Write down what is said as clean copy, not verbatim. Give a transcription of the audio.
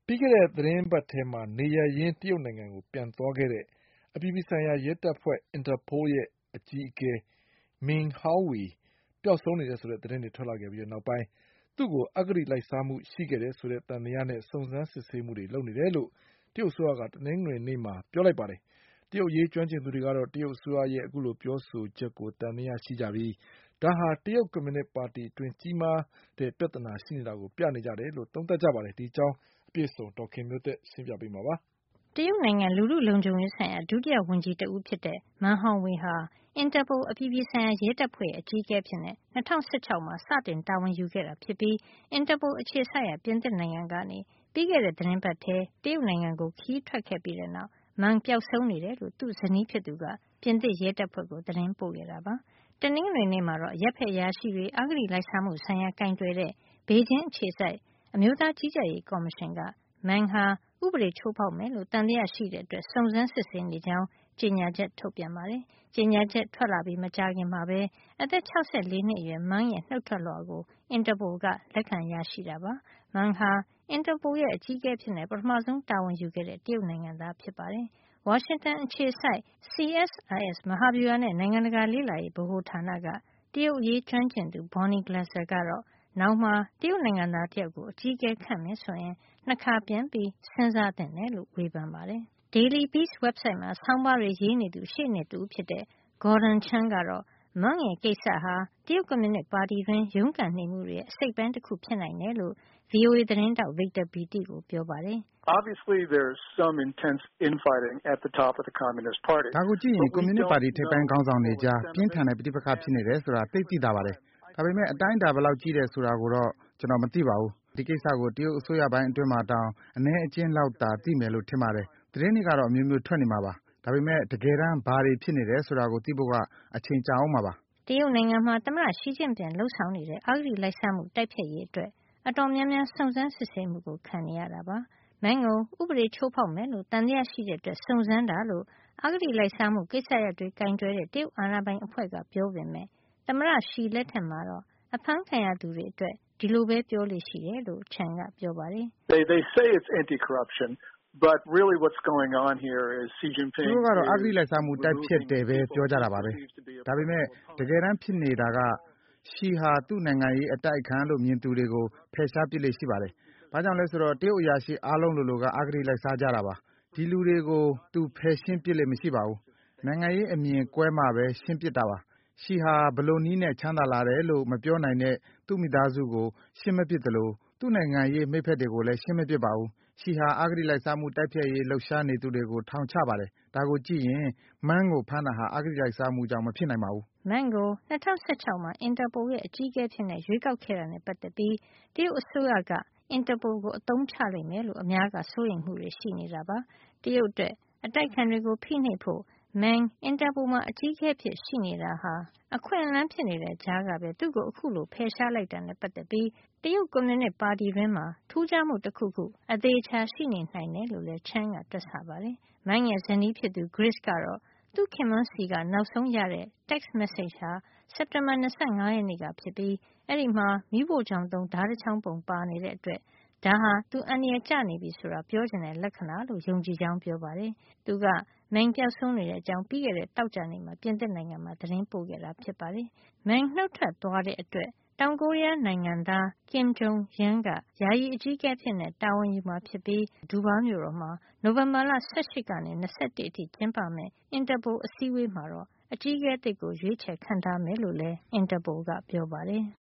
ပြီးခဲ့တဲ့သတင်းပတ်ထဲမှာနေရရင်းတရုတ်နိုင်ငံကိုပြန်သွားခဲ့တဲ့အပြည်ပြည်ဆိုင်ရာရဲတပ်ဖွဲ့ Interpol ရဲ့အကြီးအကဲ Meng Hongwei ပျောက်ဆုံးနေတယ်ဆိုတဲ့သတင်းတွေထွက်လာခဲ့ပြီးနောက်ပိုင်းသူ့ကိုအဂတိလိုက်စားမှုရှိခဲ့တယ်ဆိုတဲ့သံသယနဲ့စုံစမ်းစစ်ဆေးမှုတွေလုပ်နေတယ်လို့တရုတ်အစိုးရကတနင်္ဂနွေနေ့မှာပြောလိုက်ပါတယ်။တရုတ်ရေးကျွမ်းကျင်သူတွေကတော့တရုတ်အစိုးရရဲ့အခုလိုပြောဆိုချက်ကိုသံသယရှိကြပြီးဒါဟာတရုတ်ကွန်မြူနစ်ပါတီအတွင်းကြီးမားတဲ့ပြဿနာရှိနေတာကိုပြနေကြတယ်လို့သုံးသပ်ကြပါတယ်။ဒီအကြောင်းအပြည့်အစုံဒေါ်ခင်မျိုးသက်ရှင်းပြပေးမှာပါ။တရုတ်နိုင်ငံလူထုလုံခြုံရေးဆိုင်ရာဒုတိယဝန်ကြီးတဦးဖြစ်တဲ့မန်ဟောင်ဝေဟာ Interpol အပြည်ပြည်ဆိုင်ရာရဲတပ်ဖွဲ့ရဲ့အကြီးအကဲအဖြစ်2016မှာစတင်တာဝန်ယူခဲ့တာဖြစ်ပြီး Interpol အခြေစိုက်ရာပြင်သစ်နိုင်ငံကနေပြီးခဲ့တဲ့သတင်းပတ်ထဲတရုတ်နိုင်ငံကိုခရီးထွက်ခဲ့ပြီးတဲ့နောက်မန်ပျောက်ဆုံးနေတယ်လို့သူ့ဇနီးဖြစ်သူကပြင်သစ်ရဲတပ်ဖွဲ့ကိုသတင်းပို့ခဲ့တာပါ။တနင်္ဂနွေနေ့မှာတော့အရပ်ဖက်အရာရှိတွေအဂတိလိုက်စားမှုဆိုင်ရာကင်တွယ်တဲ့ဘေကျင်းအခြေစိုက်အမျိုးသားကြီးကြပ်ရေးကော်မရှင်ကမန်ဟာဥပဒေချိုးဖောက်မယ်လို့သံသယရှိတဲ့အတွက်စုံစမ်းစစ်ဆေးနေကြောင်းကြေညာချက်ထုတ်ပြန်ပါတယ်။ကြေညာချက်ထွက်လာပြီးမကြာခင်မှာပဲအသက်64နှစ်အရွယ်မန်းရဲ့နှုတ်ထွက်လွှာကို Interpol ကလက်ခံရရှိတာပါ။မန်းဟာ Interpol ရဲ့အကြီးအကဲဖြစ်ပထမဆုံးတာဝန်ယူခဲ့တဲ့တရုတ်နိုင်ငံသားဖြစ်ပါတယ်။ဝါရှင်တန်အခြေစိုက် CSIS မဟာဗျူဟာနဲ့နိုင်ငံတကာလေ့လာရေးဗဟိုဌာနကတရုတ်အရေးကျွမ်းကျင်သူ Bonnie Glaser ကတော့နောင်မှာတရုတ်နိုင်ငံသားတယောက်ကိုအကြီးအကဲခန့်မယ်ဆိုရင်နှစ်ခါပြန်ပြီးစဉ်းစားသင့်တယ်လို့ဝေဖန်ပါတယ်။ Daily Beast website မှာဆောင်းပါးတွေရေးနေသူရှေ့နေတဦးဖြစ်တဲ့ Gordon Chang ကတော့မန်းရဲ့ကိစ္စဟာတရုတ်ကွန်မြူနစ်ပါတီတွင်းရုန်းကန်နေမှုတွေရဲ့အစိတ်အပိုင်းတခုဖြစ်နိုင်တယ်လို့ VOA သတင်းထောက် Victor Beattie ကိုပြောပါတယ်။ Obviously there's some intense infighting at the top of the Communist Party. ဒါကိုကြည့်ရင်ကွန်မြူနစ်ပါတီထိပ်ပိုင်းခေါင်းဆောင်တွေကြားပြင်းထန်တဲ့ပဋိပက္ခဖြစ်နေတယ်ဆိုတာသိသာပါတယ်။ဒါပေမဲ့အတိုင်းအတာဘယ်လောက်ကြီးတယ်ဆိုတာကိုတော့ကျွန်တော်မသိပါဘူး။ဒီကိစ္စကိုတရုတ်အစိုးရပိုင်းအတွင်းမှာတောင်အနည်းအကျဉ်းလောက်သာသိမယ်လို့ထင်ပါတယ်။သတင်းတွေကတော့အမျိုးမျိုးထွက်နေမှာပါ။ဒါပေမဲ့တကယ်တမ်းဘာတွေဖြစ်နေတယ်ဆိုတာကိုသိဖို့ကအချိန်ကြာအောင်မှာပါ။တရုတ်နိုင်ငံမှာသမ္မတရှီကျင့်ပင်လှုပ်ဆောင်နေတဲ့အဂတိလိုက်စားမှုတိုက်ဖျက်ရေးအတွက်အတော်များများစုံစမ်းစစ်ဆေးမှုကိုခံနေရတာပါ။မန်းကိုဥပဒေချိုးဖောက်မယ်လို့သံသယရှိတဲ့အတွက်စုံစမ်းတာလို့အဂတိလိုက်စားမှုကိစ္စရပ်တွေကင်တွယ်တဲ့တရုတ်အာဏာပိုင်အဖွဲ့ကပြောပေမဲ့သမ္မတရှီလက်ထက်မှာတော့အဖမ်းခံရသူတွေအတွက်ဒီလိုပဲပြောလေ့ရှိတယ်လို့ Chen ကပြောပါတယ်။ They say it's anti-corruption, but really what's going on here is Xi Jinping သူတို့ကတော့အဂတိလိုက်စားမှုတိုက်ဖျက်တယ်ပဲပြောကြတာပါပဲ။ဒါပေမဲ့တကယ်တမ်းဖြစ်နေတာကရှီဟာသူ့နိုင်ငံရေးအတိုက်အခံလို့မြင်သူတွေကိုဖယ်ရှားပစ်လေ့ရှိပါတယ်။ဘာကြောင့်လဲဆိုတော့တရုတ်အရာရှိအားလုံးလိုလိုကအဂတိလိုက်စားကြတာပါ။ဒီလူတွေကိုသူဖယ်ရှင်းပစ်လေ့မရှိပါဘူး။နိုင်ငံရေးအမြင်ကွဲမှပဲရှင်းပစ်တာပါ။ရှီဟာဘယ်လိုနည်းနဲ့ချမ်းသာလာတယ်လို့မပြောနိုင်တဲ့သူ့မိသားစုကိုရှင်းမပစ်သလိုသူ့နိုင်ငံရေးမိတ်ဖက်တွေကိုလည်းရှင်းမပစ်ပါဘူး။ရှီဟာအဂတိလိုက်စားမှုတိုက်ဖျက်ရေးလှုပ်ရှားနေသူတွေကိုထောင်ချပါတယ်။ဒါကိုကြည့်ရင်မန်းကိုဖမ်းတာဟာအဂတိလိုက်စားမှုကြောင့်မဖြစ်နိုင်ပါဘူး။မန်းကို2016မှာ Interpol ရဲ့အကြီးအကဲဖြစ်ရွေးကောက်ခဲ့တာနဲ့ပတ်သက်ပြီးတရုတ်အစိုးရက Interpol ကိုအသုံးချလိမ့်မယ်လို့အများကစိုးရိမ်မှုတွေရှိနေတာပါ။တရုတ်အတွက်အတိုက်အခံတွေကိုဖိနှိပ်ဖို့မန်း Interpol မှာအကြီးအကဲအဖြစ်ရှိနေတာဟာအခွင့်အလမ်းဖြစ်နေတဲ့ကြားကပဲသူ့ကိုအခုလိုဖယ်ရှားလိုက်တာနဲ့ပတ်သက်ပြီးတရုတ်ကွန်မြူနစ်ပါတီတွင်းမှာထူးခြားမှုတခုခုအသေးချာရှိနေနိုင်တယ်လို့လည်း Chen ကတွက်ဆပါတယ်။မန်းရဲ့ဇနီးဖြစ်သူ Grace ကတော့သူ့ခင်ပွန်းဆီကနောက်ဆုံးရတဲ့ text message ဟာစက်တင်ဘာ25ရက်နေ့ကဖြစ်ပြီးအဲဒီမှာမီးဖိုချောင်သုံးဓါးတချောင်းပုံပါနေတဲ့အတွက်ဒါဟာသူအန္တရာယ်ကျနေပြီဆိုတာပြောချင်တဲ့လက္ခဏာလို့ယုံကြည်ကြောင်းပြောပါတယ်။သူကမန်းပျောက်ဆုံးနေတဲ့အကြောင်းပြီးခဲ့တဲ့သောကြာနေ့မှာပြင်သစ်နိုင်ငံမှာသတင်းပို့ခဲ့တာဖြစ်ပါတယ်။မန်းနှုတ်ထွက်သွားတဲ့အတွက်တောင်ကိုရီးယားနိုင်ငံသား Kim Jong Un ကယာယီအကြီးအကဲအဖြစ်တာဝန်ယူမှာဖြစ်ပြီးဒူဘားမြို့တော်မှာနိုဝင်ဘာလ18ကနေ21အထိကျင်းပမယ့် Interpol အစည်းအဝေးမှာတော့အကြီးအကဲသစ်ကိုရွေးချယ်ခန့်ထားမယ်လို့လည်း Interpol ကပြောပါတယ်